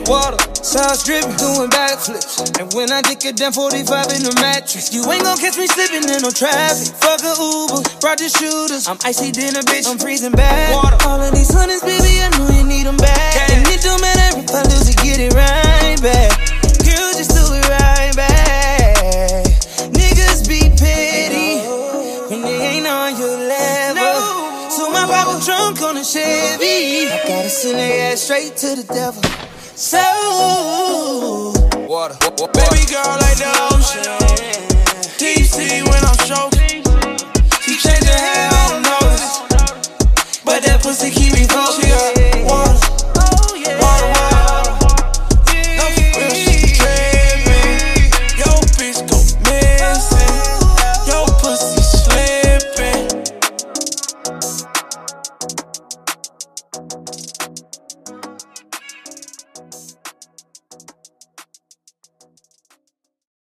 Water, sauce dripping, doing backflips. And when I dick it down 45 in the mattress, you ain't gon' catch me slipping in no traffic. Fuck a Uber, brought the shooters. I'm icy dinner, bitch, I'm freezing bad. Water. All of these hundreds, baby, I know you need them back. And it don't matter if I lose it, get it right back. Girl, just do it right back. Niggas be petty when they ain't on your level. So my papa drunk on a Chevy, I gotta send their ass straight to the devil. So, water. Baby girl like the ocean.